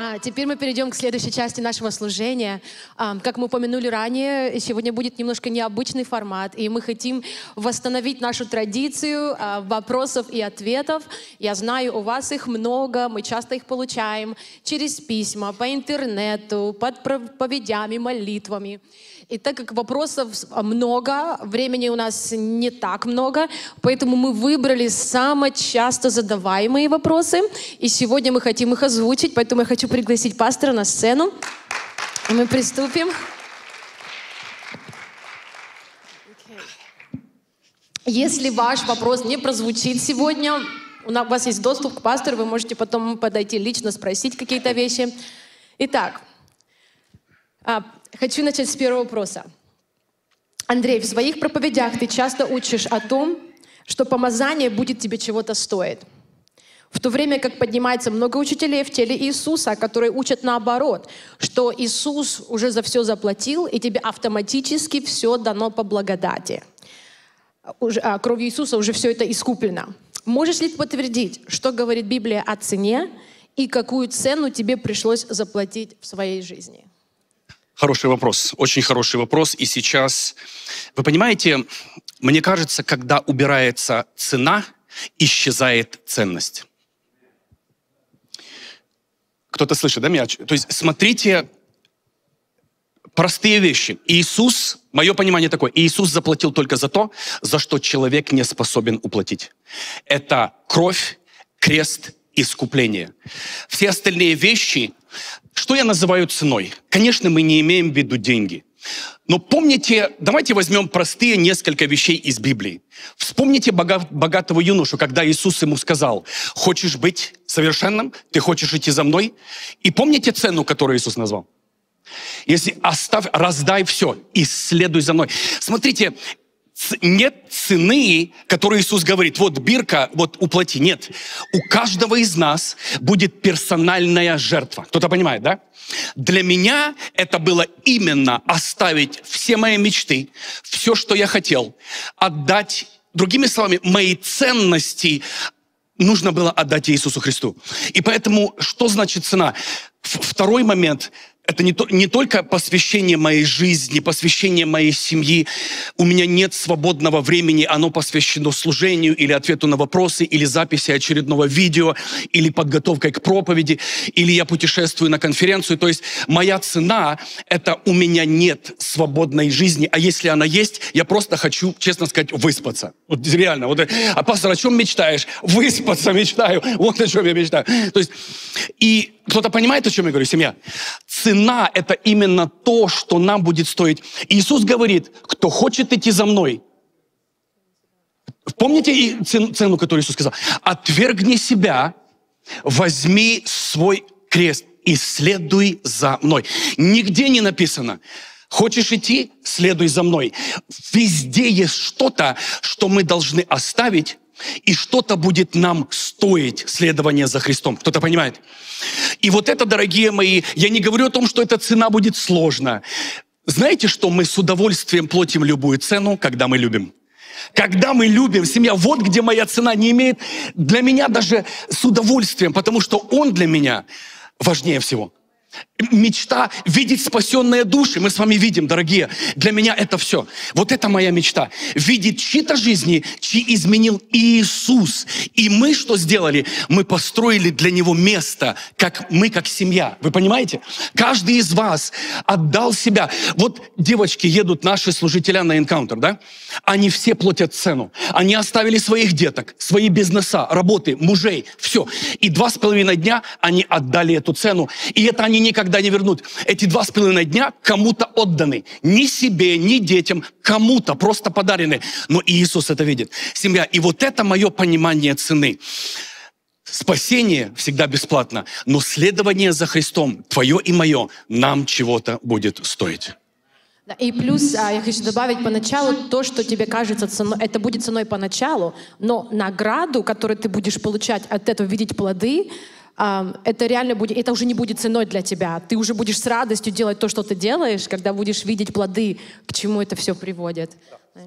Теперь мы перейдем к следующей части нашего служения. Как мы упомянули ранее, сегодня будет немножко необычный формат, и мы хотим восстановить нашу традицию вопросов и ответов. Я знаю, у вас их много, мы часто их получаем через письма, по интернету, под проповедями, молитвами. И так как вопросов много, времени у нас не так много, поэтому мы выбрали самые часто задаваемые вопросы, и сегодня мы хотим их озвучить, поэтому я хочу пригласить пастора на сцену, и мы приступим. Если ваш вопрос не прозвучит сегодня, у вас есть доступ к пастору, вы можете потом подойти лично, спросить какие-то вещи. Итак, хочу начать с первого вопроса. Андрей, в своих проповедях ты часто учишь о том, что помазание будет тебе чего-то стоить. В то время как поднимается много учителей в теле Иисуса, которые учат наоборот, что Иисус уже за все заплатил, и тебе автоматически все дано по благодати. Кровью Иисуса уже все это искуплено. Можешь ли ты подтвердить, что говорит Библия о цене и какую цену тебе пришлось заплатить в своей жизни? Хороший вопрос, очень хороший вопрос. И сейчас, вы понимаете, мне кажется, когда убирается цена, исчезает ценность. Кто-то слышит, да, меня? То есть смотрите, простые вещи. Иисус, мое понимание такое, Иисус заплатил только за то, за что человек не способен уплатить. Это кровь, крест, искупление. Все остальные вещи, что я называю ценой? Конечно, мы не имеем в виду деньги. Но помните, давайте возьмем простые несколько вещей из Библии. Вспомните богатого юношу, когда Иисус ему сказал: «Хочешь быть совершенным? Ты хочешь идти за мной?» И помните цену, которую Иисус назвал? Если раздай все и следуй за мной. Смотрите, нет цены, которую Иисус говорит: вот бирка, вот уплати. Нет. У каждого из нас будет персональная жертва. Кто-то понимает, да? Для меня это было именно оставить все мои мечты, все, что я хотел, отдать, другими словами, мои ценности нужно было отдать Иисусу Христу. И поэтому, что значит цена? Второй момент — это не только посвящение моей жизни, посвящение моей семьи. У меня нет свободного времени, оно посвящено служению или ответу на вопросы, или записи очередного видео, или подготовкой к проповеди, или я путешествую на конференцию. То есть моя цена — это у меня нет свободной жизни, а если она есть, я просто хочу, честно сказать, выспаться. Вот реально. Вот, а пастор, о чем мечтаешь? Выспаться мечтаю. Вот о чем я мечтаю. То есть, и кто-то понимает, о чем я говорю, семья? Цена — это именно то, что нам будет стоить. Иисус говорит: кто хочет идти за мной. Помните цену, которую Иисус сказал? Отвергни себя, возьми свой крест и следуй за мной. Нигде не написано: хочешь идти, следуй за мной. Везде есть что-то, что мы должны оставить, и что-то будет нам стоить следования за Христом. Кто-то понимает? И вот это, дорогие мои, я не говорю о том, что эта цена будет сложна. Знаете, что мы с удовольствием платим любую цену, когда мы любим? Когда мы любим, семья, вот где моя цена не имеет для меня даже с удовольствием, потому что Он для меня важнее всего. Мечта видеть спасенные души. Мы с вами видим, дорогие. Для меня это все. Вот это моя мечта. Видеть чьи-то жизни, чьи изменил Иисус. И мы что сделали? Мы построили для Него место, как мы, как семья. Вы понимаете? Каждый из вас отдал себя. Вот девочки едут, наши служителя на энкаунтер, да? Они все платят цену. Они оставили своих деток, свои бизнеса, работы, мужей, все. И 2,5 дня они отдали эту цену. И это они никогда не вернут. Эти 2,5 дня кому-то отданы. Ни себе, ни детям, кому-то просто подарены. Но Иисус это видит. Семья, и вот это мое понимание цены. Спасение всегда бесплатно, но следование за Христом, твое и мое, нам чего-то будет стоить. И плюс я хочу добавить поначалу то, что тебе кажется ценой, это будет ценой поначалу, но награду, которую ты будешь получать от этого, видеть плоды, это реально будет, это уже не будет ценой для тебя. Ты уже будешь с радостью делать то, что ты делаешь, когда будешь видеть плоды, к чему это все приводит.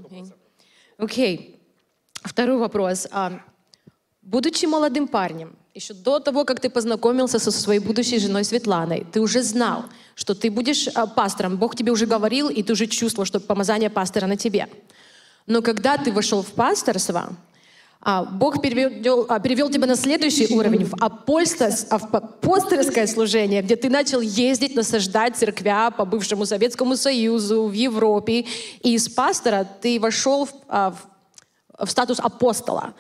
Окей. Второй вопрос. Будучи молодым парнем Еще до того, как ты познакомился со своей будущей женой Светланой, ты уже знал, что ты будешь пастором. Бог тебе уже говорил, и ты уже чувствовал, что помазание пастора на тебе. Но когда ты вошел в пасторство, Бог перевел тебя на следующий уровень, в апостольское служение, где ты начал ездить, насаждать церквя по бывшему Советскому Союзу, в Европе. И из пастора ты вошел в статус апостола.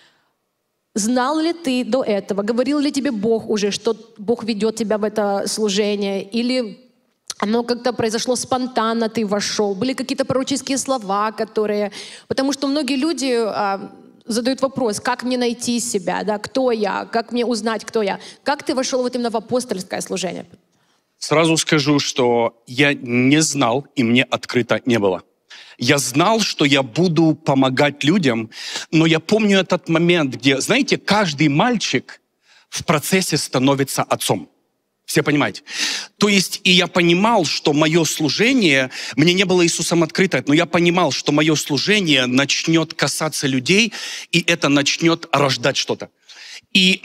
Знал ли ты до этого, говорил ли тебе Бог уже, что Бог ведет тебя в это служение, или оно как-то произошло спонтанно, ты вошел? Были какие-то пророческие слова, которые... Потому что многие люди задают вопрос, как мне найти себя, да, кто я, как мне узнать, кто я. Как ты вошел вот именно в апостольское служение? Сразу скажу, что я не знал, и мне открыто не было. Я знал, что я буду помогать людям, но я помню этот момент, где, знаете, каждый мальчик в процессе становится отцом. Все понимаете? То есть, и я понимал, что мое служение, мне не было Иисусом открыто, но я понимал, что мое служение начнет касаться людей, и это начнет рождать что-то. И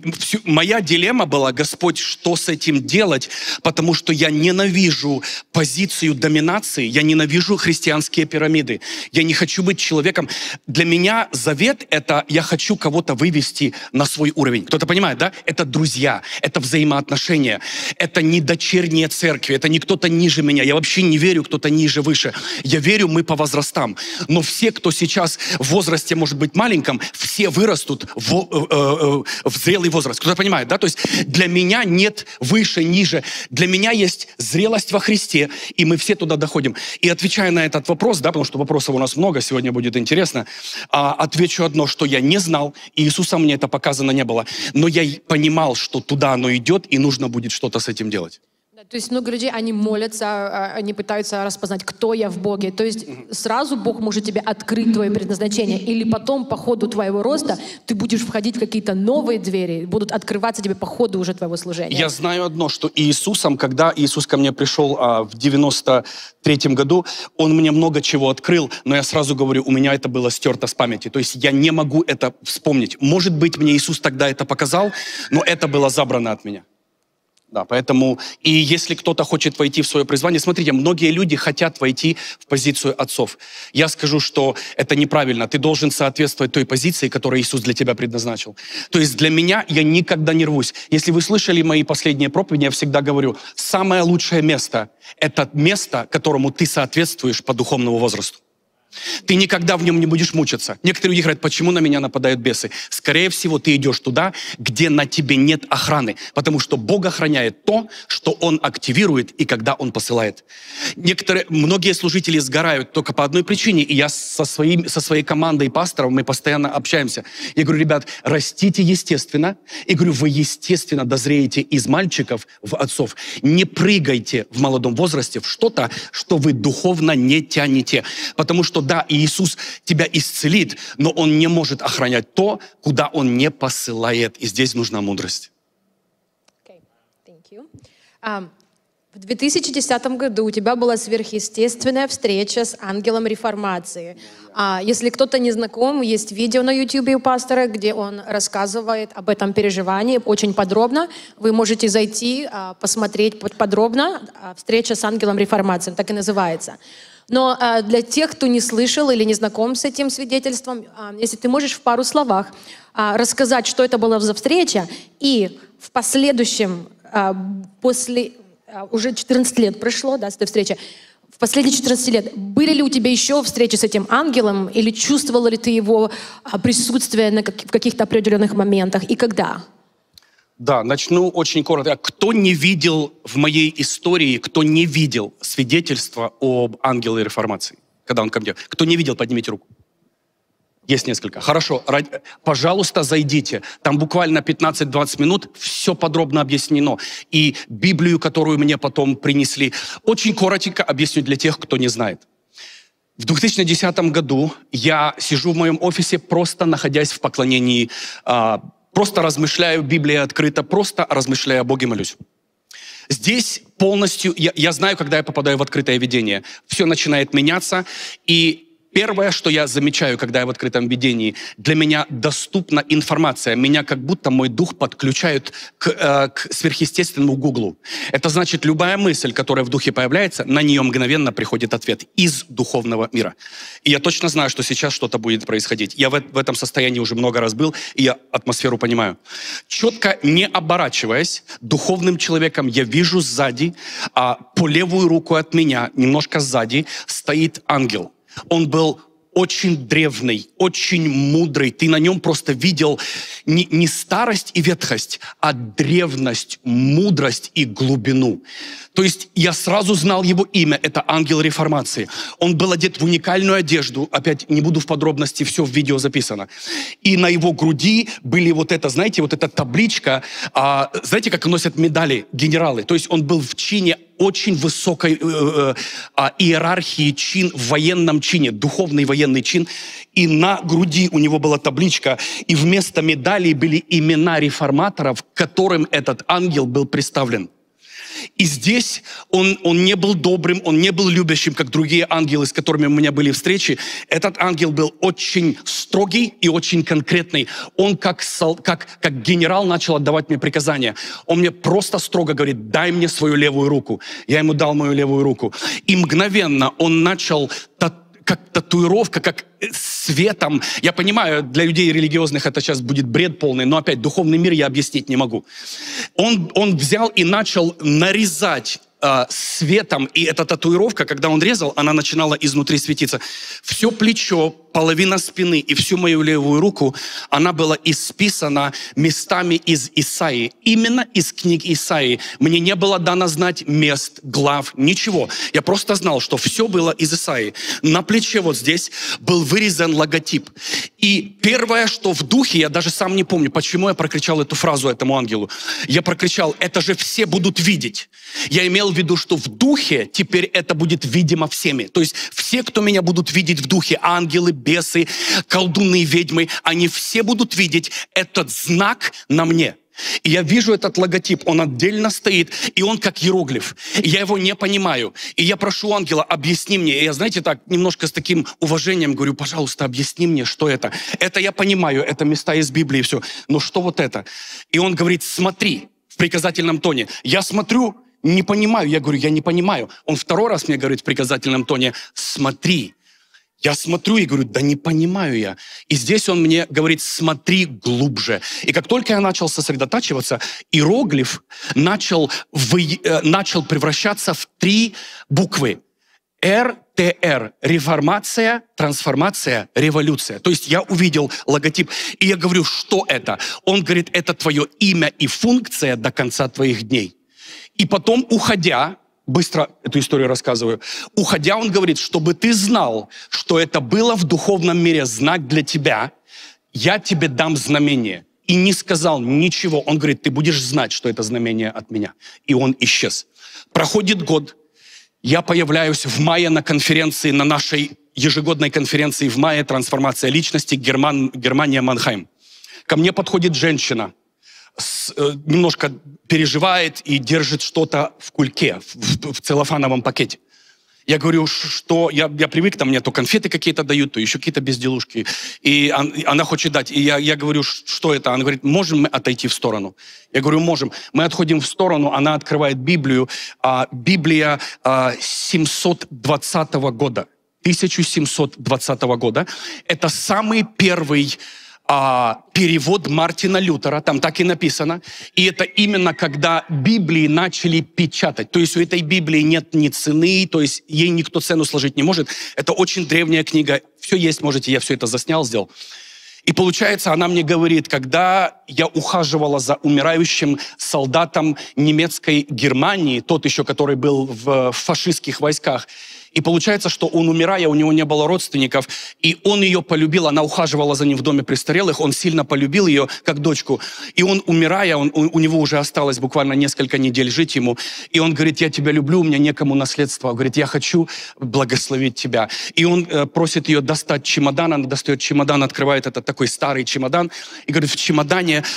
моя дилемма была: Господь, что с этим делать? Потому что я ненавижу позицию доминации, я ненавижу христианские пирамиды. Я не хочу быть человеком. Для меня завет — это я хочу кого-то вывести на свой уровень. Кто-то понимает, да? Это друзья, это взаимоотношения, это не дочерние церкви, это не кто-то ниже меня. Я вообще не верю, кто-то ниже, выше. Я верю, мы по возрастам. Но все, кто сейчас в возрасте, может быть, маленьком, все вырастут в зрелый возраст. Кто-то понимает, да? То есть для меня нет выше, ниже. Для меня есть зрелость во Христе, и мы все туда доходим. И отвечая на этот вопрос, да, потому что вопросов у нас много, сегодня будет интересно, отвечу одно, что я не знал, и Иисусом мне это показано не было. Но я понимал, что туда оно идет, и нужно будет что-то с этим делать. То есть много людей, они молятся, они пытаются распознать, кто я в Боге. То есть сразу Бог может тебе открыть твое предназначение. Или потом по ходу твоего роста ты будешь входить в какие-то новые двери, будут открываться тебе по ходу уже твоего служения. Я знаю одно, что Иисусом, когда Иисус ко мне пришел в 93-м году, Он мне много чего открыл, но я сразу говорю, у меня это было стерто с памяти. То есть я не могу это вспомнить. Может быть, мне Иисус тогда это показал, но это было забрано от меня. Да, поэтому, и если кто-то хочет войти в свое призвание, смотрите, многие люди хотят войти в позицию отцов. Я скажу, что это неправильно. Ты должен соответствовать той позиции, которую Иисус для тебя предназначил. То есть для меня я никогда не рвусь. Если вы слышали мои последние проповеди, я всегда говорю, самое лучшее место — это место, которому ты соответствуешь по духовному возрасту. Ты никогда в нем не будешь мучиться. Некоторые люди говорят, почему на меня нападают бесы? Скорее всего, ты идешь туда, где на тебе нет охраны, потому что Бог охраняет то, что Он активирует и когда Он посылает. Многие служители сгорают только по одной причине, и я со своей командой пасторов, мы постоянно общаемся. Я говорю, ребят, растите естественно, и говорю, вы естественно дозреете из мальчиков в отцов. Не прыгайте в молодом возрасте в что-то, что вы духовно не тянете, потому что да, Иисус тебя исцелит, но Он не может охранять то, куда Он не посылает. И здесь нужна мудрость. В 2010 году у тебя была сверхъестественная встреча с ангелом реформации. Если кто-то не знаком, есть видео на YouTube у пастора, где он рассказывает об этом переживании очень подробно. Вы можете зайти, посмотреть подробно. Встреча с ангелом реформации, так и называется. Но для тех, кто не слышал или не знаком с этим свидетельством, если ты можешь в пару словах рассказать, что это была за встреча, и в последующем, после, уже 14 лет прошло, да, с этой встречи, в последние 14 лет, были ли у тебя еще встречи с этим ангелом, или чувствовала ли ты его присутствие в каких-то определенных моментах, и когда? Да, начну очень коротко. Кто не видел в моей истории, кто не видел свидетельства об ангеле реформации, когда он ко мне? Кто не видел, поднимите руку. Есть несколько. Хорошо, пожалуйста, зайдите. Там буквально 15-20 минут, все подробно объяснено. И Библию, которую мне потом принесли, очень коротко объясню для тех, кто не знает. В 2010 году я сижу в моем офисе, просто находясь в поклонении, просто размышляю, Библия открыта, просто размышляю о Боге, молюсь. Здесь полностью, я знаю, когда я попадаю в открытое видение, все начинает меняться, и Первое, что я замечаю, когда я в открытом видении, для меня доступна информация. Меня как будто мой дух подключают к сверхъестественному Гуглу. Это значит, любая мысль, которая в духе появляется, на нее мгновенно приходит ответ из духовного мира. И я точно знаю, что сейчас что-то будет происходить. Я в этом состоянии уже много раз был, и я атмосферу понимаю. Четко не оборачиваясь, духовным человеком я вижу сзади, по левую руку от меня, немножко сзади, стоит ангел. Он был очень древний, очень мудрый. Ты на нем просто видел не старость и ветхость, а древность, мудрость и глубину. То есть я сразу знал его имя. Это ангел реформации. Он был одет в уникальную одежду. Опять не буду в подробности, все в видео записано. И на его груди были знаете, вот эта табличка. Знаете, как носят медали генералы? То есть он был в чине очень высокой иерархии, чин в военном чине, духовный военный чин. И на груди у него была табличка, и вместо медалей были имена реформаторов, к которым этот ангел был представлен. И здесь он не был добрым, он не был любящим, как другие ангелы, с которыми у меня были встречи. Этот ангел был очень строгий и очень конкретный. Он как генерал начал отдавать мне приказания. Он мне просто строго говорит: дай мне свою левую руку. Я ему дал мою левую руку. И мгновенно он начал как татуировка, как светом. Я понимаю, для людей религиозных это сейчас будет бред полный, но опять духовный мир я объяснить не могу. Он взял и начал нарезать светом, и эта татуировка, когда он резал, она начинала изнутри светиться. Все плечо, половина спины и всю мою левую руку, она была исписана местами из Исаии. Именно из книг Исаии. Мне не было дано знать мест, глав, ничего. Я просто знал, что все было из Исаии. На плече вот здесь был вырезан логотип. И первое, что в духе, я даже сам не помню, почему я прокричал эту фразу этому ангелу. Я прокричал: это же все будут видеть. Я имел в виду, что в духе теперь это будет видимо всеми. То есть все, кто меня будут видеть в духе, ангелы, бесы, колдуны, ведьмы, они все будут видеть этот знак на мне. И я вижу этот логотип, он отдельно стоит, и он как иероглиф. И я его не понимаю. И я прошу ангела: объясни мне. И я, знаете, так немножко с таким уважением говорю: пожалуйста, объясни мне, что это. Это я понимаю, это места из Библии и все. Но что вот это? И он говорит: смотри, в приказательном тоне. Я смотрю, не понимаю. Я говорю: я не понимаю. Он второй раз мне говорит в приказательном тоне: смотри. Я смотрю и говорю: да не понимаю я. И здесь он мне говорит: смотри глубже. И как только я начал сосредотачиваться, иероглиф начал превращаться в 3 буквы. РТР. Реформация, трансформация, революция. То есть я увидел логотип, и я говорю: что это? Он говорит: это твое имя и функция до конца твоих дней. И потом, уходя, быстро эту историю рассказываю. Уходя, он говорит: чтобы ты знал, что это было в духовном мире знак для тебя, я тебе дам знамение. И не сказал ничего. Он говорит: ты будешь знать, что это знамение от меня. И он исчез. Проходит год. Я появляюсь в мае на конференции, на нашей ежегодной конференции в мае «Трансформация личности», Германия, Манхайм. Ко мне подходит женщина, немножко переживает и держит что-то в кульке, в целлофановом пакете. Я говорю, что я привык, там мне то конфеты какие-то дают, то еще какие-то безделушки. И она хочет дать. И я говорю: что это? Она говорит: можем мы отойти в сторону? Я говорю: можем. Мы отходим в сторону, она открывает Библию. Библия 720 года. 1720 года. Это самый первый перевод Мартина Лютера, там так и написано. И это именно когда Библии начали печатать. То есть у этой Библии нет ни цены, то есть ей никто цену сложить не может. Это очень древняя книга. Все есть, можете, я все это заснял, сделал. И получается, она мне говорит: когда я ухаживала за умирающим солдатом немецкой Германии, тот еще, который был в фашистских войсках, и получается, что он, умирая, у него не было родственников, и он ее полюбил, она ухаживала за ним в доме престарелых, он сильно полюбил ее, как дочку. И он, умирая, у него уже осталось буквально несколько недель жить ему, и он говорит: я тебя люблю, у меня некому наследство. Он говорит: я хочу благословить тебя. И он просит ее достать чемодан, она достает чемодан, открывает этот такой старый чемодан, и говорит: в чемодане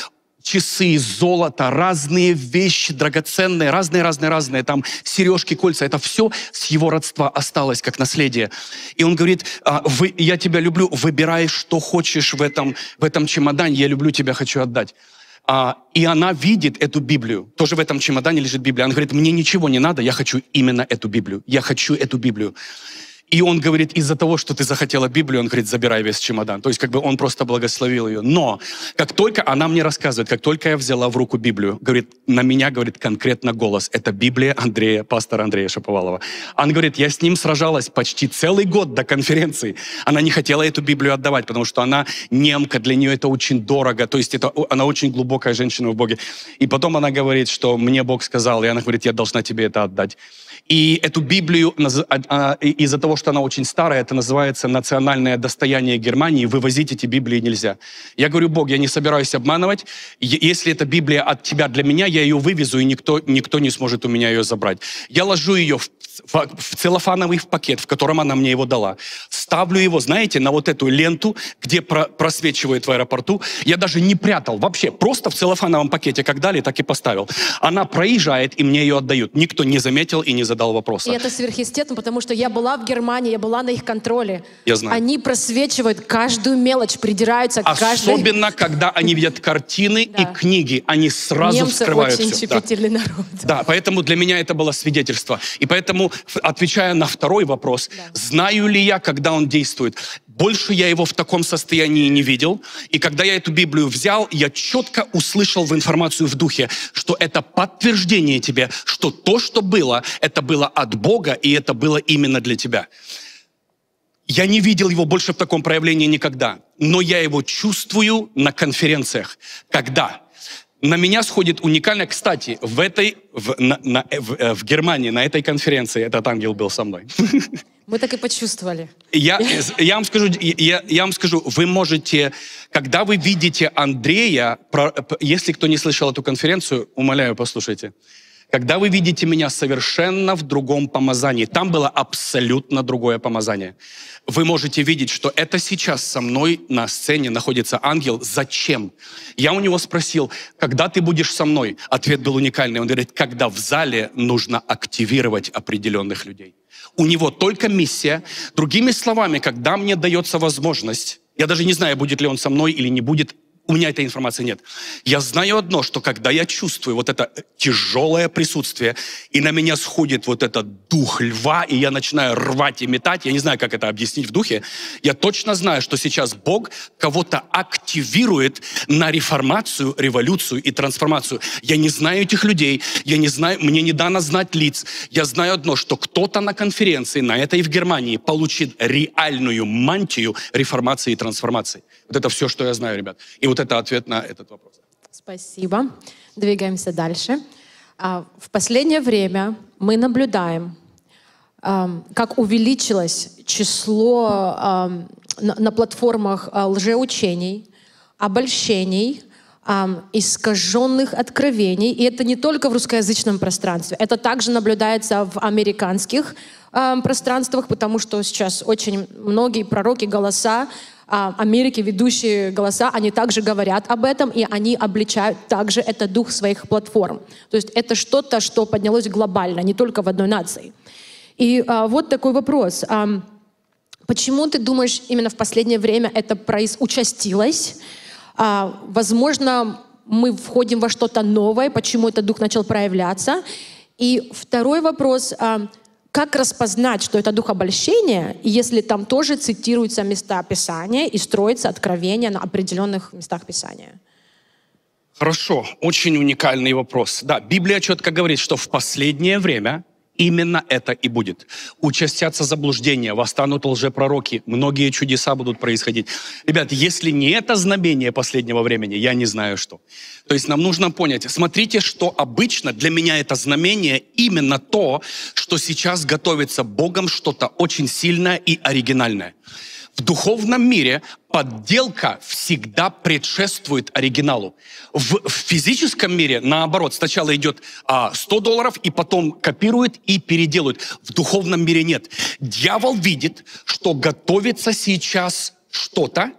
часы, золото, разные вещи драгоценные, разные, там сережки, кольца. Это все с его родства осталось как наследие. И он говорит, я тебя люблю, выбирай, что хочешь в этом чемодане, я люблю тебя, хочу отдать. И она видит эту Библию. Тоже в этом чемодане лежит Библия. Она говорит, мне ничего не надо, я хочу именно эту Библию. Я хочу эту Библию. И он говорит, из-за того, что ты захотела Библию, он говорит, забирай весь чемодан. То есть как бы он просто благословил ее. Но как только она мне рассказывает, как только я взяла в руку Библию, говорит, на меня, говорит, конкретно голос. Это Библия Андрея, пастора Андрея Шаповалова. Она говорит, я с ним сражалась почти целый год до конференции. Она не хотела эту Библию отдавать, потому что она немка, для нее это очень дорого. То есть она очень глубокая женщина в Боге. И потом она говорит, что мне Бог сказал, и она говорит, я должна тебе это отдать. И эту Библию, из-за того, что она очень старая, это называется национальное достояние Германии, вывозить эти Библии нельзя. Я говорю, Бог, я не собираюсь обманывать. Если эта Библия от тебя для меня, я ее вывезу, и никто не сможет у меня ее забрать. Я ложу ее в целлофановый пакет, в котором она мне его дала. Ставлю его, знаете, на вот эту ленту, где просвечивает в аэропорту. Я даже не прятал вообще, просто в целлофановом пакете, как дали, так и поставил. Она проезжает, и мне ее отдают. Никто не заметил и не задал вопроса. И это сверхъестественно, потому что я была в Германии, я была на их контроле. Я знаю. Они просвечивают каждую мелочь, придираются к каждой... Особенно, когда они видят картины и книги, они сразу Немцы вскрывают очень все. щепетильный народ. Да, поэтому для меня это было свидетельство. И поэтому, отвечая на второй вопрос, знаю ли я, когда он действует? Больше я его в таком состоянии не видел. И когда я эту Библию взял, я четко услышал в информацию в духе, что это подтверждение тебе, что то, что было, это было от Бога, и это было именно для тебя. Я не видел его больше в таком проявлении никогда, но я его чувствую на конференциях. Когда? На меня сходит уникально, кстати, в Германии, на этой конференции, этот ангел был со мной. Мы так и почувствовали. Я вам скажу, вы можете, когда вы видите Андрея, если кто не слышал эту конференцию, умоляю, послушайте. Когда вы видите меня совершенно в другом помазании, там было абсолютно другое помазание. Вы можете видеть, что это сейчас со мной на сцене находится ангел. Зачем? Я у него спросил, когда ты будешь со мной? Ответ был уникальный. Он говорит, когда в зале нужно активировать определенных людей. У него только миссия. Другими словами, когда мне дается возможность, я даже не знаю, будет ли он со мной или не будет, у меня этой информации нет. Я знаю одно, что когда я чувствую вот это тяжелое присутствие, и на меня сходит вот этот дух льва, и я начинаю рвать и метать, я не знаю, как это объяснить в духе, я точно знаю, что сейчас Бог кого-то активирует на реформацию, революцию и трансформацию. Я не знаю этих людей, я не знаю, мне не дано знать лиц. Я знаю одно, что кто-то на конференции, на этой в Германии, получит реальную мантию реформации и трансформации. Вот это все, что я знаю, ребят. И вот это ответ на этот вопрос. Спасибо. Двигаемся дальше. В последнее время мы наблюдаем, как увеличилось число на платформах лжеучений, обольщений, искаженных откровений. И это не только в русскоязычном пространстве. Это также наблюдается в американских пространствах, потому что сейчас очень многие пророки, голоса Америки, ведущие голоса, они также говорят об этом, и они обличают также этот дух своих платформ. То есть это что-то, что поднялось глобально, не только в одной нации. И вот такой вопрос. Почему ты думаешь, именно в последнее время это участилось? Возможно, мы входим во что-то новое, почему этот дух начал проявляться? И второй вопрос. Как распознать, что это дух обольщения, если там тоже цитируются места Писания и строится откровение на определенных местах Писания? Хорошо, очень уникальный вопрос. Да, Библия четко говорит, что в последнее время именно это и будет. Участятся заблуждения, восстанут лжепророки, многие чудеса будут происходить. Ребят, если не это знамение последнего времени, я не знаю что. То есть нам нужно понять, смотрите, что обычно для меня это знамение именно то, что сейчас готовится Богом что-то очень сильное и оригинальное. В духовном мире подделка всегда предшествует оригиналу. В физическом мире, наоборот, сначала идет $100, и потом копируют и переделывают. В духовном мире нет. Дьявол видит, что готовится сейчас что-то,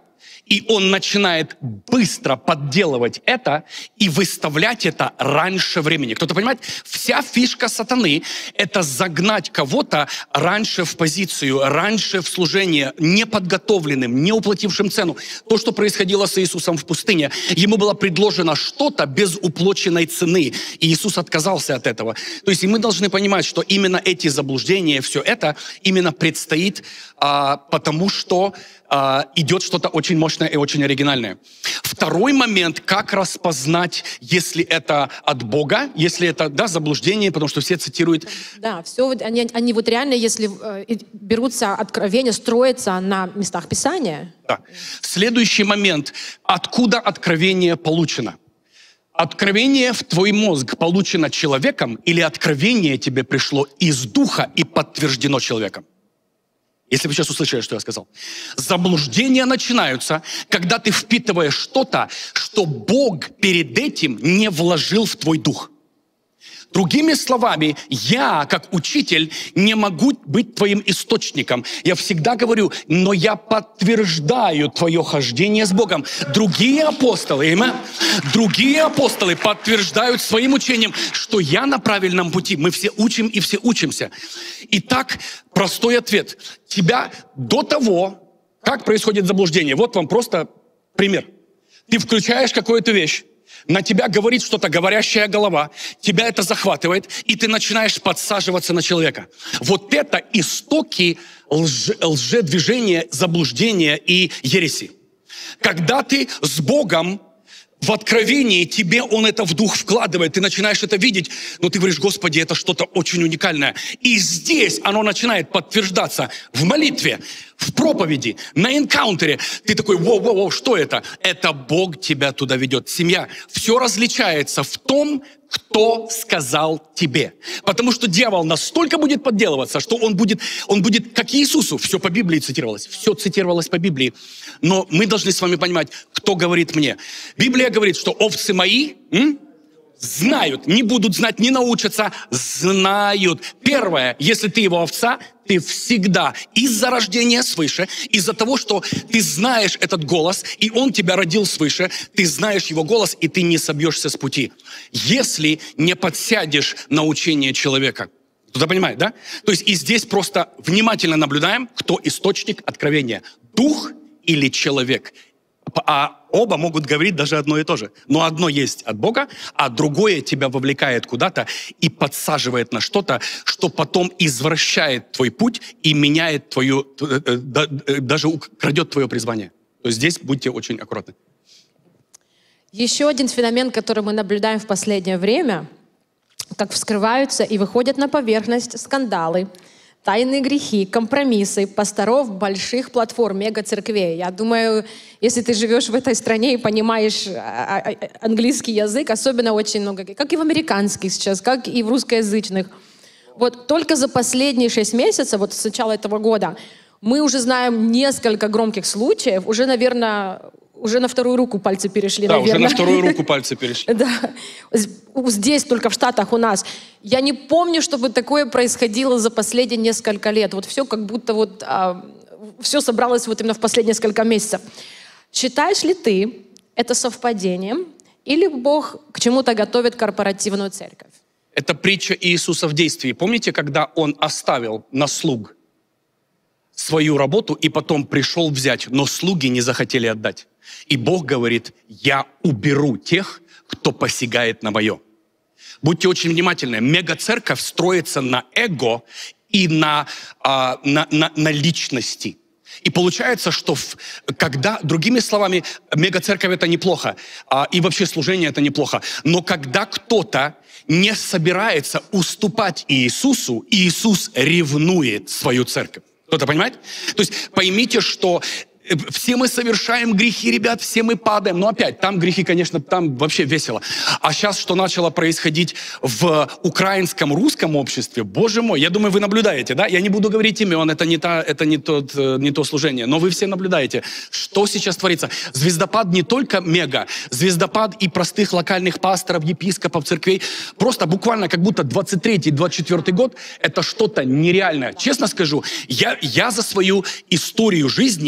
И он начинает быстро подделывать это и выставлять это раньше времени. Кто-то понимает? Вся фишка сатаны — это загнать кого-то раньше в позицию, раньше в служение, неподготовленным, не уплатившим цену. То, что происходило с Иисусом в пустыне. Ему было предложено что-то без уплаченной цены, и Иисус отказался от этого. То есть и мы должны понимать, что именно эти заблуждения, все это именно предстоит, потому что идет что-то очень мощное и очень оригинальное. Второй момент, как распознать, если это от Бога, если это, да, заблуждение, потому что все цитируют. Да, все, они вот реально, если берутся откровения, строятся на местах Писания. Да. Следующий момент. Откуда откровение получено? Откровение в твой мозг получено человеком или откровение тебе пришло из духа и подтверждено человеком? Если вы сейчас услышали, что я сказал. Заблуждения начинаются, когда ты впитываешь что-то, что Бог перед этим не вложил в твой дух. Другими словами, я, как учитель, не могу быть твоим источником. Я всегда говорю, но я подтверждаю твое хождение с Богом. Другие апостолы подтверждают своим учением, что я на правильном пути. Мы все учим и все учимся. Итак, простой ответ. Тебя до того, как происходит заблуждение. Вот вам просто пример. Ты включаешь какую-то вещь, на тебя говорит что-то, говорящая голова, тебя это захватывает, и ты начинаешь подсаживаться на человека. Вот это истоки лжедвижения, заблуждения и ереси. Когда ты с Богом в откровении, тебе Он это в дух вкладывает, ты начинаешь это видеть, но ты говоришь, Господи, это что-то очень уникальное. И здесь оно начинает подтверждаться в молитве, в проповеди, на энкаунтере. Ты такой, воу, что это? Это Бог тебя туда ведет. Семья, все различается в том, кто сказал тебе. Потому что дьявол настолько будет подделываться, что он будет как Иисусу. Все по Библии цитировалось. Все цитировалось по Библии. Но мы должны с вами понимать, кто говорит мне. Библия говорит, что овцы мои знают, не будут знать, не научатся, знают. Первое, если ты его овца, ты всегда из-за рождения свыше, из-за того, что ты знаешь этот голос, и он тебя родил свыше, ты знаешь его голос, и ты не собьешься с пути. Если не подсядешь на учение человека. Кто-то понимает, да? То есть и здесь просто внимательно наблюдаем, кто источник откровения. Дух или человек. А оба могут говорить даже одно и то же. Но одно есть от Бога, а другое тебя вовлекает куда-то и подсаживает на что-то, что потом извращает твой путь и меняет твою, даже крадет твое призвание. То есть здесь будьте очень аккуратны. Еще один феномен, который мы наблюдаем в последнее время, как вскрываются и выходят на поверхность скандалы, тайные грехи, компромиссы пасторов больших платформ, мега-церквей. Я думаю, если ты живешь в этой стране и понимаешь английский язык, особенно очень много, как и в американских сейчас, как и в русскоязычных. Вот только за последние 6 месяцев, вот с начала этого года, мы уже знаем несколько громких случаев, уже, наверное, уже на вторую руку пальцы перешли, да, наверное. уже на вторую руку пальцы перешли. Да. Здесь, только в Штатах у нас. Я не помню, чтобы такое происходило за последние несколько лет. Вот все как будто вот... все собралось вот именно в последние несколько месяцев. Считаешь ли ты это совпадением? Или Бог к чему-то готовит корпоративную церковь? Это притча Иисуса в действии. Помните, когда Он оставил на слуг свою работу и потом пришел взять, но слуги не захотели отдать? И Бог говорит, я уберу тех, кто посягает на мое. Будьте очень внимательны. Мега-церковь строится на эго и на личности. И получается, что когда, другими словами, мега-церковь это неплохо, и вообще служение это неплохо, но когда кто-то не собирается уступать Иисусу, Иисус ревнует свою церковь. Кто-то понимает? То есть поймите, что все мы совершаем грехи, ребят, все мы падаем. Но опять, там грехи, конечно, там вообще весело. А сейчас, что начало происходить в украинском, русском обществе, боже мой, я думаю, вы наблюдаете, да? Я не буду говорить имен, это не то служение, но вы все наблюдаете, что сейчас творится. Звездопад не только мега, звездопад и простых локальных пасторов, епископов, церквей. Просто буквально как будто 23-24 год, это что-то нереальное. Честно скажу, я за свою историю жизни не видел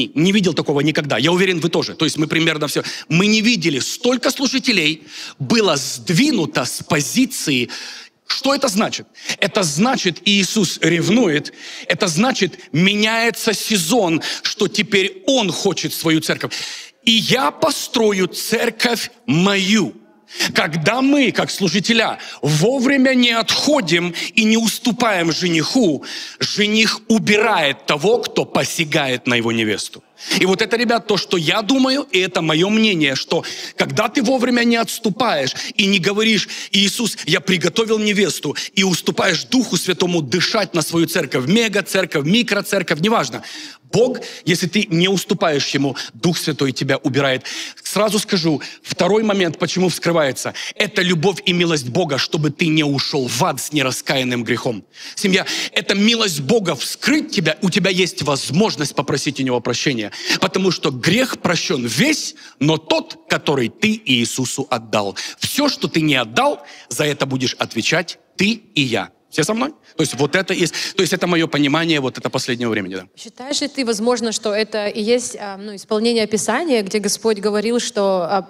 видел такого никогда. Я уверен, вы тоже. То есть мы примерно все. Мы не видели. Столько служителей было сдвинуто с позиции. Что это значит? Это значит, Иисус ревнует. Это значит, меняется сезон, что теперь Он хочет свою церковь. И я построю церковь мою. Когда мы, как служителя, вовремя не отходим и не уступаем жениху, жених убирает того, кто посягает на его невесту. И вот это, ребят, то, что я думаю, и это мое мнение, что когда ты вовремя не отступаешь и не говоришь: Иисус, я приготовил невесту, и уступаешь Духу Святому дышать на свою церковь, мега-церковь, микро-церковь, неважно. Бог, если ты не уступаешь Ему, Дух Святой тебя убирает. Сразу скажу, второй момент, почему вскрывается. Это любовь и милость Бога, чтобы ты не ушел в ад с нераскаянным грехом. Семья, это милость Бога вскрыть тебя, у тебя есть возможность попросить у Него прощения. Потому что грех прощен весь, но тот, который ты Иисусу отдал. Все, что ты не отдал, за это будешь отвечать ты и я. Все со мной? То есть вот это есть, то есть это мое понимание вот это последнего времени. Да. Считаешь ли ты, возможно, что это и есть исполнение Писания, где Господь говорил, что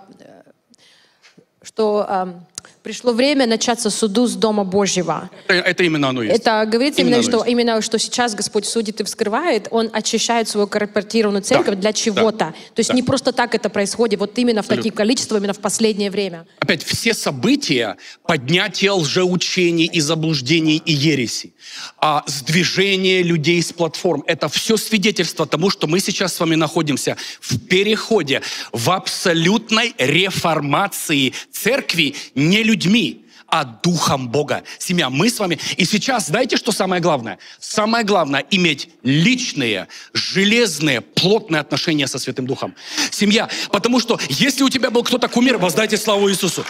пришло время начаться суду с Дома Божьего? Это именно оно есть. Это говорится именно, что сейчас Господь судит и вскрывает, Он очищает свою корпоративную церковь для чего-то. То есть не просто так это происходит, вот именно в таких количествах, именно в последнее время. Опять, все события, поднятие лжеучений и заблуждений и ереси, сдвижение людей с платформ, это все свидетельство тому, что мы сейчас с вами находимся в переходе, в абсолютной реформации церкви не людьми, а Духом Бога. Семья, мы с вами. И сейчас, знаете, что самое главное? Самое главное — иметь личные, железные, плотные отношения со Святым Духом. Семья, потому что если у тебя был кто-то кумир, воздайте славу Иисусу.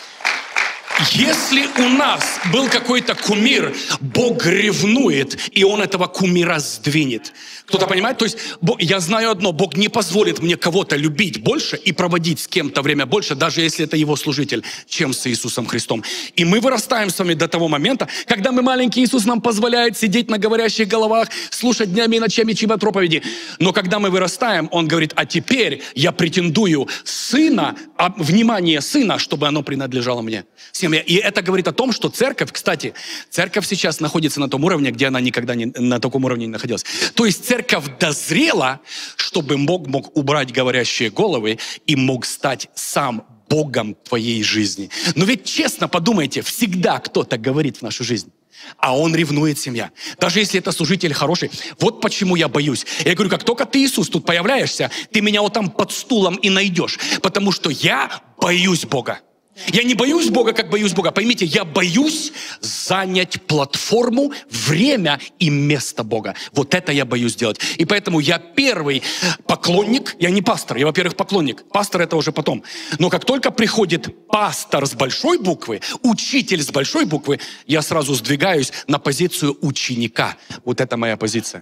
Если у нас был какой-то кумир, Бог ревнует, и Он этого кумира сдвинет. Кто-то понимает? То есть я знаю одно: Бог не позволит мне кого-то любить больше и проводить с кем-то время больше, даже если это Его служитель, чем с Иисусом Христом. И мы вырастаем с вами до того момента, когда мы маленькие, Иисус нам позволяет сидеть на говорящих головах, слушать днями и ночами чьи-то проповеди. Но когда мы вырастаем, Он говорит: а теперь я претендую сына, внимание сына, чтобы оно принадлежало мне. И это говорит о том, что церковь, кстати, церковь сейчас находится на том уровне, где она никогда не на таком уровне не находилась. То есть церковь дозрела, чтобы Бог мог убрать говорящие головы и мог стать сам Богом твоей жизни. Но ведь честно подумайте, всегда кто-то говорит в нашу жизнь. А он ревнует, семья. Даже если это служитель хороший. Вот почему я боюсь. Я говорю, как только ты, Иисус, тут появляешься, ты меня вот там под стулом и найдешь. Потому что я боюсь Бога. Я не боюсь Бога, как боюсь Бога. Поймите, я боюсь занять платформу, время и место Бога. Вот это я боюсь делать. И поэтому я первый поклонник, я не пастор, я, во-первых, поклонник. Пастор — это уже потом. Но как только приходит пастор с большой буквы, учитель с большой буквы, я сразу сдвигаюсь на позицию ученика. Вот это моя позиция.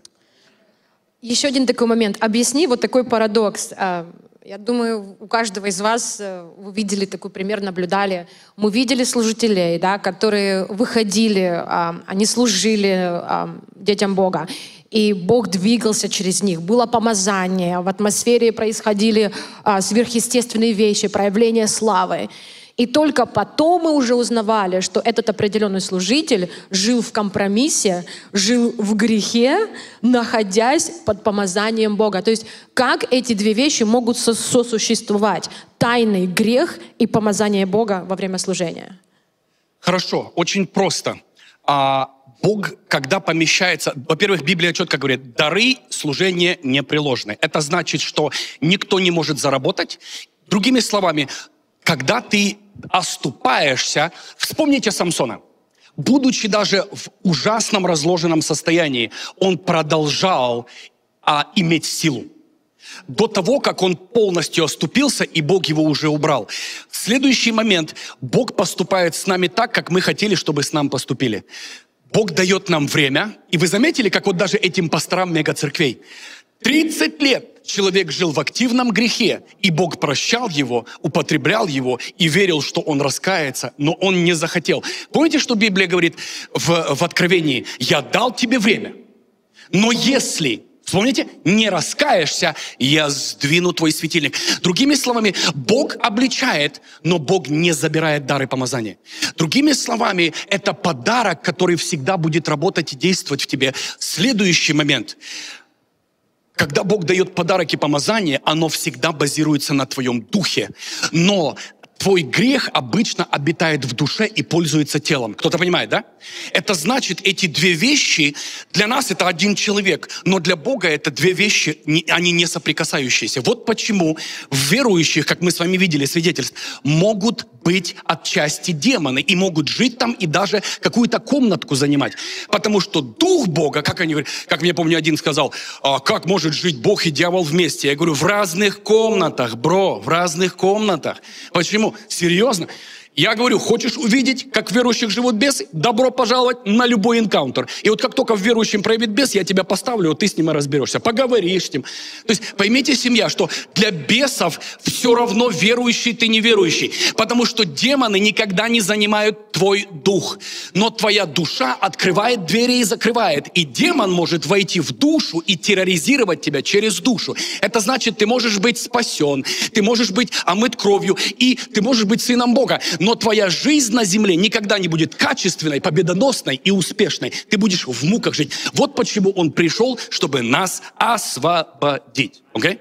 Еще один такой момент. Объясни вот такой парадокс. Я думаю, у каждого из вас, вы видели такой пример, наблюдали. Мы видели служителей, да, которые выходили, они служили детям Бога. И Бог двигался через них. Было помазание, в атмосфере происходили сверхъестественные вещи, проявление славы. И только потом мы уже узнавали, что этот определенный служитель жил в компромиссе, жил в грехе, находясь под помазанием Бога. То есть как эти две вещи могут сосуществовать? Тайный грех и помазание Бога во время служения. Хорошо, очень просто. Бог, когда помещается... Во-первых, Библия четко говорит, дары служения непреложны. Это значит, что никто не может заработать. Другими словами, когда ты оступаешься, вспомните Самсона. Будучи даже в ужасном разложенном состоянии, он продолжал иметь силу. До того, как он полностью оступился, и Бог его уже убрал. В следующий момент Бог поступает с нами так, как мы хотели, чтобы с нами поступили. Бог дает нам время. И вы заметили, как вот даже этим пасторам мегацерквей 30 лет человек жил в активном грехе, и Бог прощал его, употреблял его и верил, что он раскается, но он не захотел. Помните, что Библия говорит в Откровении? «Я дал тебе время, но если Вспомните, не раскаешься, я сдвину твой светильник. Другими словами, Бог обличает, но Бог не забирает дары помазания. Другими словами, это подарок, который всегда будет работать и действовать в тебе. Следующий момент. Когда Бог дает подарок и помазание, оно всегда базируется на твоем духе. Но твой грех обычно обитает в душе и пользуется телом. Кто-то понимает, да? Это значит, эти две вещи, для нас это один человек, но для Бога это две вещи, они не соприкасающиеся. Вот почему в верующих, как мы с вами видели свидетельств, могут быть отчасти демоны и могут жить там и даже какую-то комнатку занимать. Потому что Дух Бога, как они говорят, как мне помню один сказал, как может жить Бог и дьявол вместе? Я говорю, в разных комнатах, в разных комнатах. Почему? Серьезно? Я говорю, хочешь увидеть, как в верующих живут бесы? Добро пожаловать на любой энкаунтер. И вот как только в верующем проявит бес, я тебя поставлю, вот ты с ним и разберешься. Поговоришь с ним. То есть поймите, семья, что для бесов все равно верующий ты неверующий. Потому что демоны никогда не занимают твой дух. Но твоя душа открывает двери и закрывает. И демон может войти в душу и терроризировать тебя через душу. Это значит, ты можешь быть спасен, ты можешь быть омыт кровью, и ты можешь быть сыном Бога. Но твоя жизнь на земле никогда не будет качественной, победоносной и успешной. Ты будешь в муках жить. Вот почему Он пришел, чтобы нас освободить. Окей?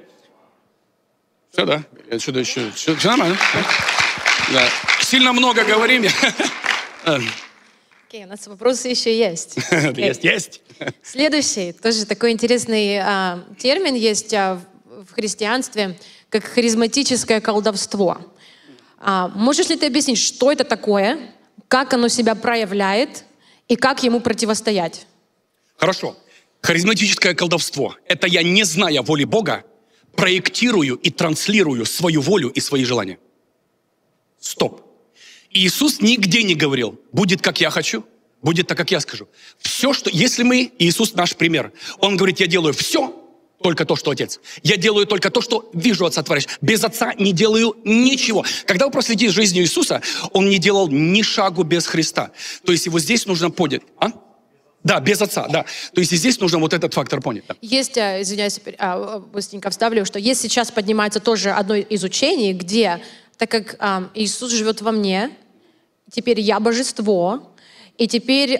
Все, да? Отсюда еще. Все нормально? Да. Сильно много говорим. Окей, у нас вопросы еще есть. Есть. Следующий, тоже такой интересный термин есть в христианстве, как харизматическое колдовство. Можешь ли ты объяснить, что это такое, как оно себя проявляет и как ему противостоять? Хорошо. Харизматическое колдовство – это я, не зная воли Бога, проектирую и транслирую свою волю и свои желания. Стоп. Иисус нигде не говорил, будет как я хочу, будет так, как я скажу. Все, что... Если Иисус наш пример, Он говорит, я делаю все, только то, что Отец. Я делаю только то, что вижу Отца творящего. Без Отца не делаю ничего. Когда вы проследите жизнью Иисуса, Он не делал ни шагу без Христа. То есть его здесь нужно понять. Да, без Отца, да. То есть и здесь нужно вот этот фактор понять. Да. Есть, извиняюсь, быстренько вставлю, что есть сейчас поднимается тоже одно из учений, где, так как Иисус живет во мне, теперь я божество, и теперь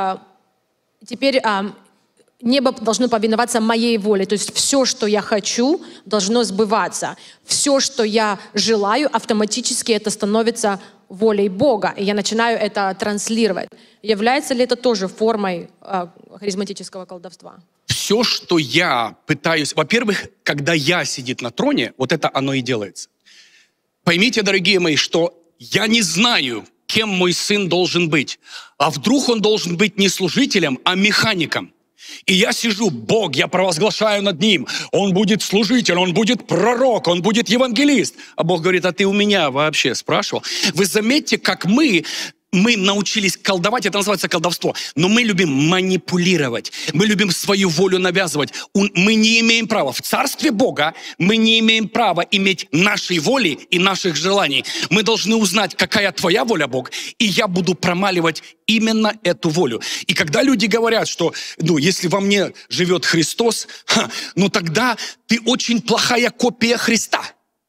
небо должно повиноваться моей воле. То есть все, что я хочу, должно сбываться. Все, что я желаю, автоматически это становится волей Бога. И я начинаю это транслировать. Является ли это тоже формой харизматического колдовства? Все, что я пытаюсь... Во-первых, когда я сидит на троне, вот это оно и делается. Поймите, дорогие мои, что я не знаю, кем мой сын должен быть. А вдруг он должен быть не служителем, а механиком. И я сижу, Бог, я провозглашаю над ним. Он будет служитель, он будет пророк, он будет евангелист. А Бог говорит, а ты у меня вообще спрашивал? Вы заметьте, как мы научились колдовать, это называется колдовство, но мы любим манипулировать, мы любим свою волю навязывать. Мы не имеем права, в Царстве Бога мы не имеем права иметь нашей воли и наших желаний. Мы должны узнать, какая твоя воля, Бог, и я буду промаливать именно эту волю. И когда люди говорят, что, если во мне живет Христос, тогда ты очень плохая копия Христа.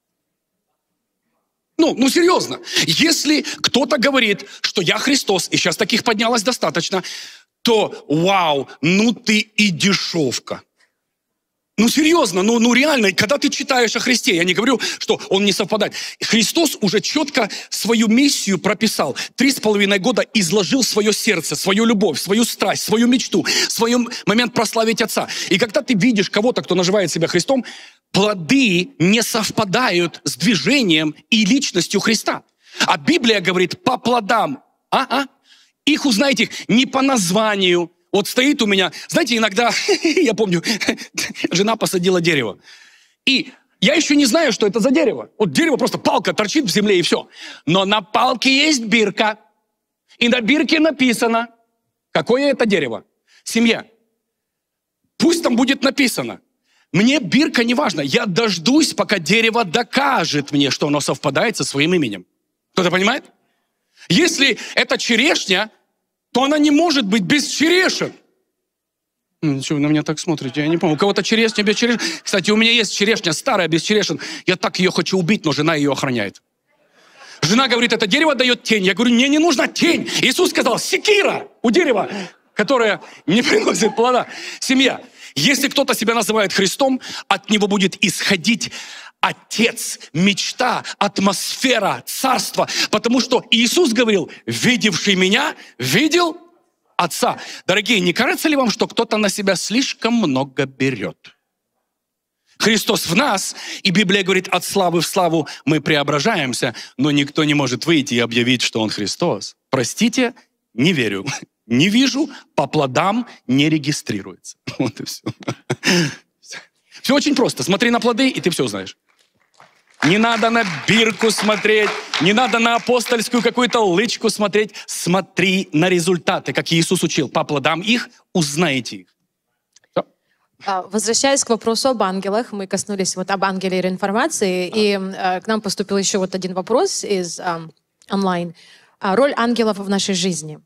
Серьезно. Если кто-то говорит, что я Христос, и сейчас таких поднялось достаточно, то вау, ты и дешевка. Серьезно, реально, когда ты читаешь о Христе, я не говорю, что он не совпадает. Христос уже четко свою миссию прописал. 3,5 года изложил свое сердце, свою любовь, свою страсть, свою мечту, свой момент прославить Отца. И когда ты видишь кого-то, кто называет себя Христом, плоды не совпадают с движением и личностью Христа. А Библия говорит, по плодам. Их узнаете не по названию. Вот стоит у меня, знаете, иногда, я помню, жена посадила дерево. И я еще не знаю, что это за дерево. Вот дерево просто палка торчит в земле и все. Но на палке есть бирка. И на бирке написано, какое это дерево. Семья. Пусть там будет написано. Мне бирка не важна. Я дождусь, пока дерево докажет мне, что оно совпадает со своим именем. Кто-то понимает? Если это черешня, то она не может быть без черешен. Что вы на меня так смотрите? Я не помню. У кого-то черешня без черешни. Кстати, у меня есть черешня старая без черешин. Я так ее хочу убить, но жена ее охраняет. Жена говорит, это дерево дает тень. Я говорю, мне не нужна тень. Иисус сказал, секира у дерева, которое не приносит плода. Семья. Если кто-то себя называет Христом, от него будет исходить Отец, мечта, атмосфера, царство. Потому что Иисус говорил, видевший меня, видел Отца. Дорогие, не кажется ли вам, что кто-то на себя слишком много берет? Христос в нас, и Библия говорит, от славы в славу мы преображаемся, но никто не может выйти и объявить, что Он Христос. Простите, не верю. Не вижу, по плодам не регистрируется. Вот и все. Все очень просто. Смотри на плоды, и ты все узнаешь. Не надо на бирку смотреть, не надо на апостольскую какую-то лычку смотреть. Смотри на результаты, как Иисус учил. По плодам их узнаете их. Возвращаясь к вопросу об ангелах, мы коснулись вот об ангеле реинформации, и к нам поступил еще вот один вопрос из онлайн. Роль ангелов в нашей жизни.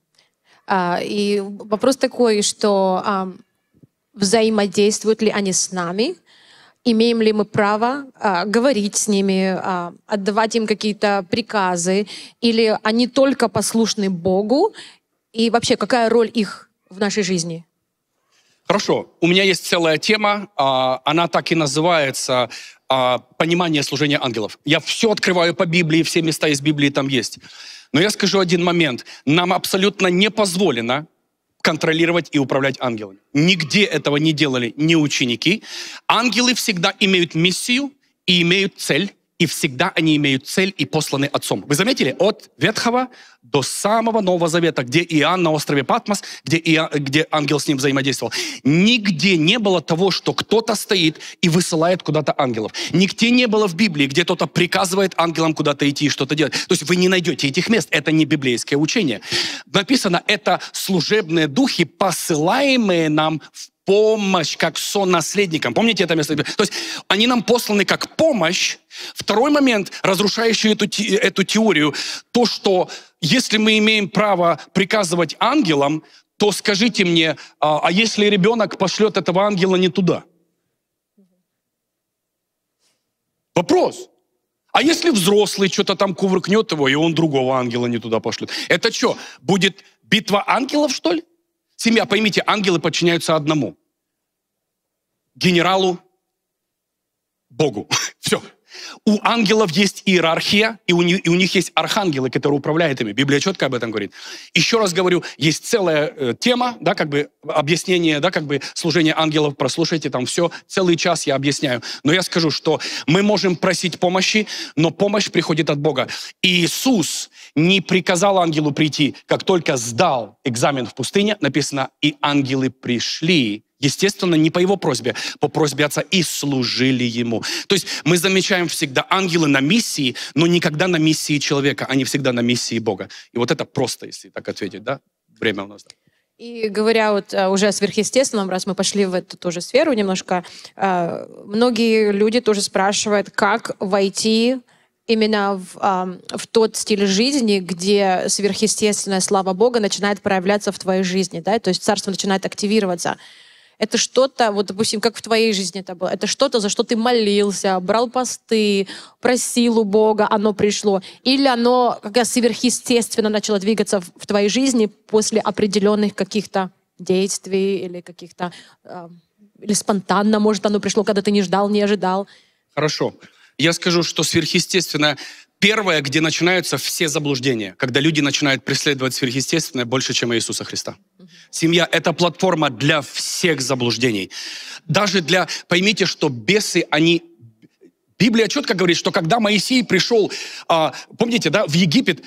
И вопрос такой, что взаимодействуют ли они с нами, имеем ли мы право говорить с ними, отдавать им какие-то приказы, или они только послушны Богу, и вообще какая роль их в нашей жизни? Хорошо, у меня есть целая тема, она так и называется «Понимание служения ангелов». Я все открываю по Библии, все места из Библии там есть. Но я скажу один момент. Нам абсолютно не позволено контролировать и управлять ангелами. Нигде этого не делали ни ученики. Ангелы всегда имеют миссию и имеют цель, и всегда они имеют цель и посланы Отцом. Вы заметили? От Ветхого до самого Нового Завета, где Иоанн на острове Патмос, где ангел с ним взаимодействовал. Нигде не было того, что кто-то стоит и высылает куда-то ангелов. Нигде не было в Библии, где кто-то приказывает ангелам куда-то идти и что-то делать. То есть вы не найдете этих мест. Это не библейское учение. Написано, это служебные духи, посылаемые нам в помощь, как сон наследникам. Помните это место? То есть они нам посланы как помощь. Второй момент, разрушающий эту теорию, то, что если мы имеем право приказывать ангелам, то скажите мне, а если ребенок пошлет этого ангела не туда? Вопрос. А если взрослый что-то там кувыркнет его, и он другого ангела не туда пошлет? Это что, будет битва ангелов, что ли? Семья, поймите, ангелы подчиняются одному. Генералу, Богу. Все. У ангелов есть иерархия, и у них есть архангелы, которые управляют ими. Библия четко об этом говорит. Еще раз говорю, есть целая тема, да, как бы объяснение, да, как бы служение ангелов. Прослушайте там все. Целый час я объясняю. Но я скажу, что мы можем просить помощи, но помощь приходит от Бога. И Иисус не приказал ангелу прийти, как только сдал экзамен в пустыне, написано, и ангелы пришли. Естественно, не по его просьбе, по просьбе Отца, и служили ему. То есть мы замечаем всегда ангелы на миссии, но никогда на миссии человека, они всегда на миссии Бога. И вот это просто, если так ответить, да? Время у нас, да. И говоря вот уже о сверхъестественном, раз мы пошли в эту тоже сферу немножко, многие люди тоже спрашивают, как войти именно в тот стиль жизни, где сверхъестественная слава Бога начинает проявляться в твоей жизни, да, то есть царство начинает активироваться. Это что-то, вот, допустим, как в твоей жизни это было, это что-то, за что ты молился, брал посты, просил у Бога, оно пришло. Или оно как сверхъестественно начало двигаться в твоей жизни после определенных каких-то действий или каких-то... или спонтанно, может, оно пришло, когда ты не ждал, не ожидал. Хорошо. Я скажу, что сверхъестественное первое, где начинаются все заблуждения, когда люди начинают преследовать сверхъестественное больше, чем Иисуса Христа. Семья — это платформа для всех заблуждений. Даже для... Поймите, что бесы, они... Библия четко говорит, что когда Моисей пришел, помните, да, в Египет,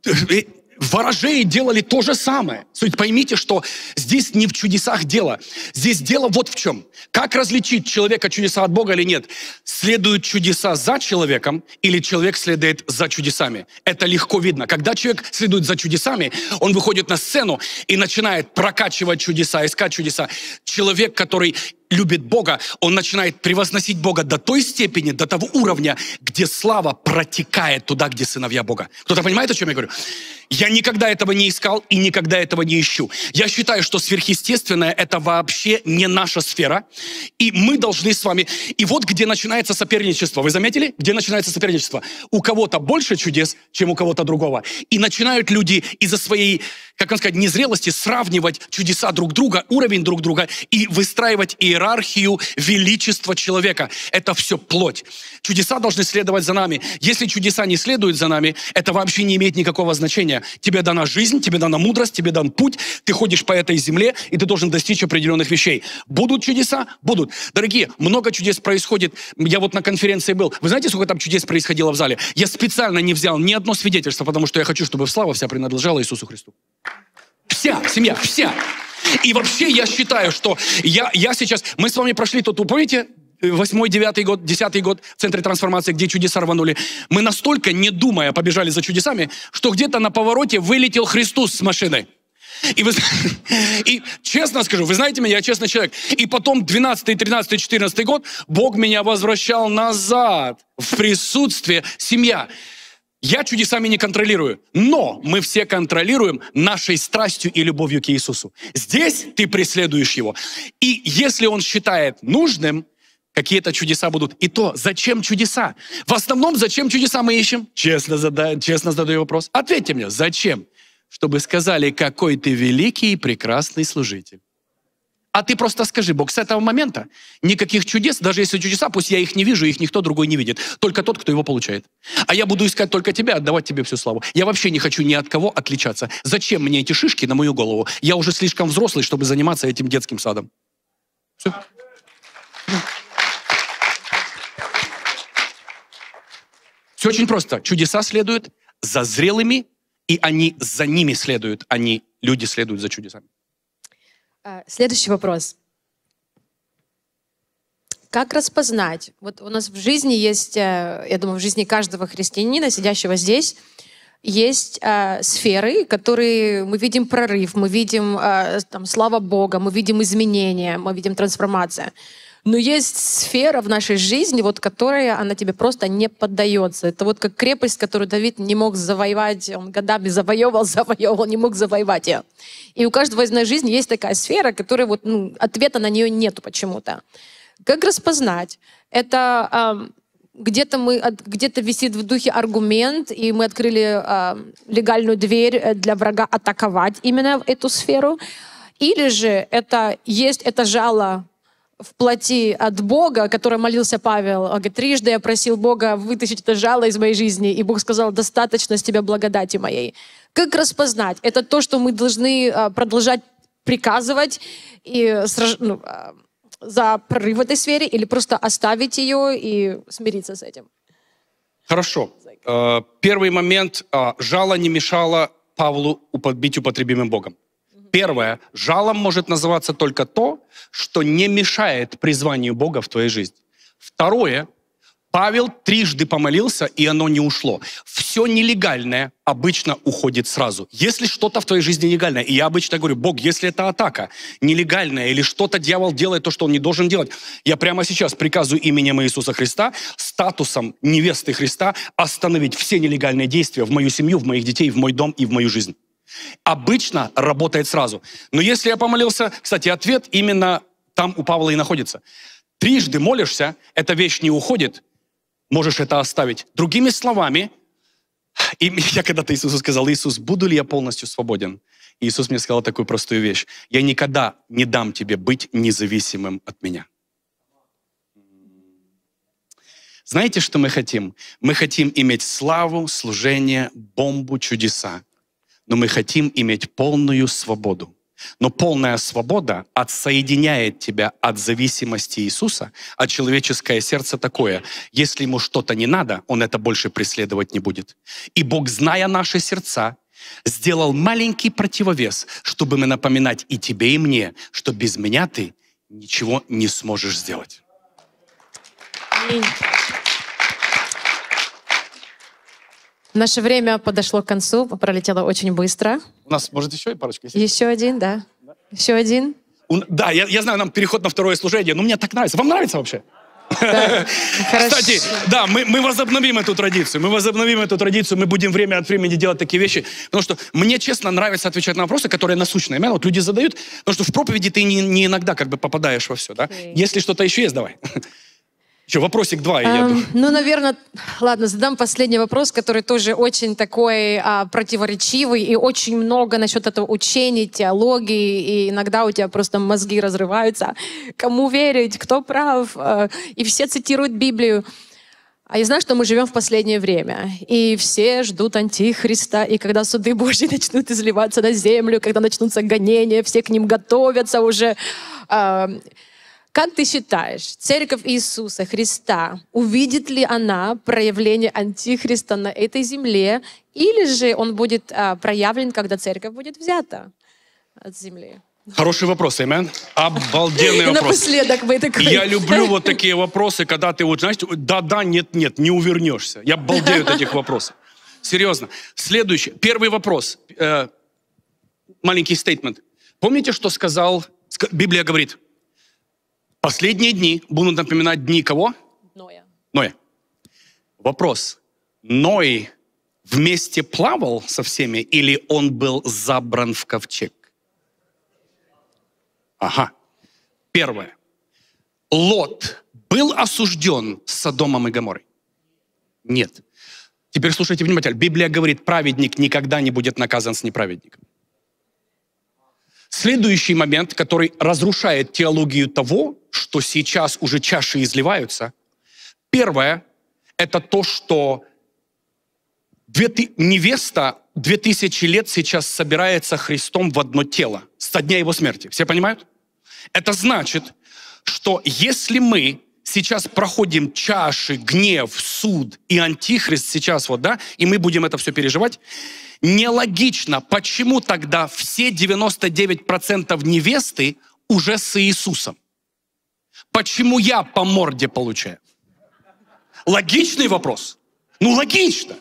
ворожеи делали то же самое. Поймите, что здесь не в чудесах дело. Здесь дело вот в чем. Как различить человека чудеса от Бога или нет? Следуют чудеса за человеком или человек следует за чудесами? Это легко видно. Когда человек следует за чудесами, он выходит на сцену и начинает прокачивать чудеса, искать чудеса. Человек, который любит Бога, он начинает превозносить Бога до той степени, до того уровня, где слава протекает туда, где сыновья Бога. Кто-то понимает, о чем я говорю? Я никогда этого не искал и никогда этого не ищу. Я считаю, что сверхъестественное — это вообще не наша сфера. И мы должны с вами... И вот где начинается соперничество. Вы заметили? Где начинается соперничество? У кого-то больше чудес, чем у кого-то другого. И начинают люди из-за своей, как вам сказать, незрелости сравнивать чудеса друг друга, уровень друг друга и выстраивать иерархию величества человека. Это все плоть. Чудеса должны следовать за нами. Если чудеса не следуют за нами, это вообще не имеет никакого значения. Тебе дана жизнь, тебе дана мудрость, тебе дан путь, ты ходишь по этой земле, и ты должен достичь определенных вещей. Будут чудеса? Будут. Дорогие, много чудес происходит. Я вот на конференции был. Вы знаете, сколько там чудес происходило в зале? Я специально не взял ни одно свидетельство, потому что я хочу, чтобы слава вся принадлежала Иисусу Христу. Вся семья, вся. И вообще я считаю, что я сейчас... Мы с вами прошли тут, вы помните, 8-й, 9-й год, 10-й год в Центре трансформации, где чудеса рванули. Мы настолько, не думая, побежали за чудесами, что где-то на повороте вылетел Христос с машины. И честно скажу, вы знаете меня, я честный человек. И потом 12-й, 13-й, 14-й год Бог меня возвращал назад в присутствие семья. Я чудесами не контролирую, но мы все контролируем нашей страстью и любовью к Иисусу. Здесь ты преследуешь Его. И если Он считает нужным, какие-то чудеса будут. И то, зачем чудеса? В основном, зачем чудеса мы ищем? Честно задаю вопрос. Ответьте мне, зачем? Чтобы сказали, какой ты великий и прекрасный служитель. А ты просто скажи, Бог, с этого момента никаких чудес, даже если чудеса, пусть я их не вижу, их никто другой не видит. Только тот, кто его получает. А я буду искать только тебя, отдавать тебе всю славу. Я вообще не хочу ни от кого отличаться. Зачем мне эти шишки на мою голову? Я уже слишком взрослый, чтобы заниматься этим детским садом. Все. Все очень просто. Чудеса следуют за зрелыми, и они за ними следуют. Люди следуют за чудесами. Следующий вопрос. Как распознать? Вот у нас в жизни есть, я думаю, в жизни каждого христианина, сидящего здесь, есть сферы, которые мы видим прорыв, мы видим там, слава Бога, мы видим изменения, мы видим трансформацию. Но есть сфера в нашей жизни, вот, которая, она тебе просто не поддается. Это вот как крепость, которую Давид не мог завоевать, он годами завоевывал, не мог завоевать ее. И у каждого из нашей жизни есть такая сфера, которая вот, ответа на нее нету почему-то. Как распознать? Это где-то висит в духе аргумент, и мы открыли легальную дверь для врага атаковать именно эту сферу. Или же это жало в плоти от Бога, которое молился Павел. Он говорит, трижды я просил Бога вытащить это жало из моей жизни, и Бог сказал, достаточно с тебя благодати моей. Как распознать? Это то, что мы должны продолжать приказывать и за прорыв в этой сфере, или просто оставить ее и смириться с этим? Хорошо. Первый момент. Жало не мешало Павлу быть употребимым Богом. Первое. Жалом может называться только то, что не мешает призванию Бога в твоей жизни. Второе. Павел трижды помолился, и оно не ушло. Все нелегальное обычно уходит сразу. Если что-то в твоей жизни нелегальное, и я обычно говорю, Бог, если это атака нелегальная, или что-то дьявол делает то, что он не должен делать, я прямо сейчас приказываю именем Иисуса Христа, статусом невесты Христа, остановить все нелегальные действия в мою семью, в моих детей, в мой дом и в мою жизнь. Обычно работает сразу. Но если я помолился, кстати, ответ именно там у Павла и находится. Трижды молишься, эта вещь не уходит, можешь это оставить. Другими словами, и я когда-то Иисусу сказал, Иисус, буду ли я полностью свободен? И Иисус мне сказал такую простую вещь. Я никогда не дам тебе быть независимым от меня. Знаете, что мы хотим? Мы хотим иметь славу, служение, бомбу, чудеса. Но мы хотим иметь полную свободу. Но полная свобода отсоединяет тебя от зависимости Иисуса, а человеческое сердце такое. Если ему что-то не надо, он это больше преследовать не будет. И Бог, зная наши сердца, сделал маленький противовес, чтобы мы напоминать и тебе, и мне, что без меня ты ничего не сможешь сделать. Наше время подошло к концу, пролетело очень быстро. У нас, может, еще и парочка есть? Еще один, да. Еще один. Да, я знаю, нам переход на второе служение, но мне так нравится. Вам нравится вообще? Да, Кстати, да, мы возобновим эту традицию. Мы будем время от времени делать такие вещи. Потому что мне, честно, нравится отвечать на вопросы, которые насущные. Вот люди задают, потому что в проповеди ты не иногда как бы попадаешь во все. Да? Если что-то еще есть, давай. Еще вопросик 2. Ну, наверное, ладно, задам последний вопрос, который тоже очень такой противоречивый, и очень много насчет этого учения, теологии, и иногда у тебя просто мозги разрываются. Кому верить, кто прав? И все цитируют Библию. А я знаю, что мы живем в последнее время, и все ждут Антихриста, и когда суды Божьи начнут изливаться на землю, когда начнутся гонения, все к ним готовятся уже. Как ты считаешь, Церковь Иисуса Христа, увидит ли она проявление Антихриста на этой земле, или же он будет проявлен, когда Церковь будет взята от земли? Хороший вопрос, амен. Обалденный вопрос. Напоследок вы такой. Я люблю вот такие вопросы, когда ты вот, знаешь, да-да, нет-нет, не увернешься. Я балдею от этих вопросов. Серьезно. Следующий. Первый вопрос. Маленький стейтмент. Помните, что сказал, Библия говорит, последние дни будут напоминать дни кого? Ноя. Вопрос. Ной вместе плавал со всеми или он был забран в ковчег? Ага. Первое. Лот был осужден Содомом и Гоморрой? Нет. Теперь слушайте внимательно. Библия говорит, праведник никогда не будет наказан с неправедником. Следующий момент, который разрушает теологию того, что сейчас уже чаши изливаются. Первое, это то, что невеста 2000 лет сейчас собирается Христом в одно тело со дня его смерти. Все понимают? Это значит, что если мы сейчас проходим чаши, гнев, суд и антихрист сейчас вот, да, и мы будем это все переживать, нелогично, почему тогда все 99% невесты уже с Иисусом? Почему я по морде получаю? Логичный вопрос? Ну, логично.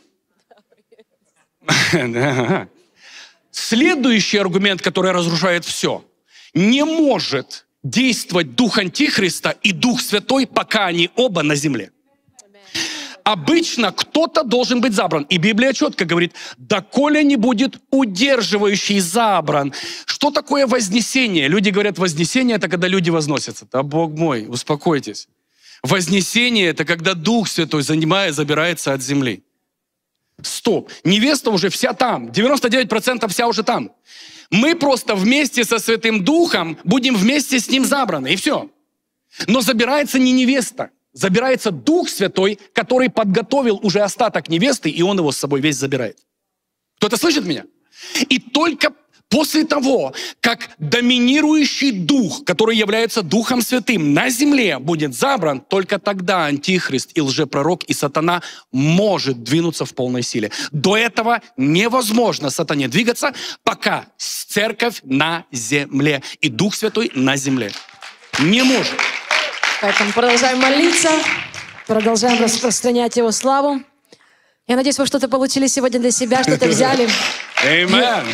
Следующий аргумент, который разрушает все. Не может действовать Дух Антихриста и Дух Святой, пока они оба на земле. Обычно кто-то должен быть забран. И Библия четко говорит, доколе не будет удерживающий забран. Что такое вознесение? Люди говорят, вознесение — это когда люди возносятся. Да, Бог мой, успокойтесь. Вознесение — это когда Дух Святой забирается от земли. Стоп. Невеста уже вся там. 99% вся уже там. Мы просто вместе со Святым Духом будем вместе с Ним забраны. И все. Но забирается не невеста. Забирается Дух Святой, который подготовил уже остаток невесты, и Он его с собой весь забирает. Кто-то слышит меня? И только после того, как доминирующий Дух, который является Духом Святым, на земле будет забран, только тогда Антихрист и лжепророк и сатана может двинуться в полной силе. До этого невозможно сатане двигаться, пока церковь на земле и Дух Святой на земле. Не может. Поэтому продолжаем молиться, продолжаем распространять Его славу. Я надеюсь, вы что-то получили сегодня для себя, что-то взяли. Аминь.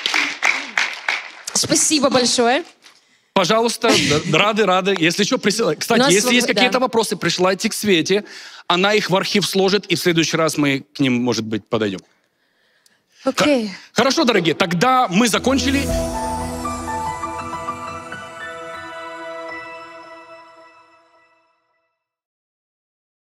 Спасибо большое. Пожалуйста, рады. Если что, присылайте. Кстати, если есть какие-то вопросы, присылайте к Свете. Она их в архив сложит, и в следующий раз мы к ним, может быть, подойдем. Окей. Хорошо, дорогие, тогда мы закончили.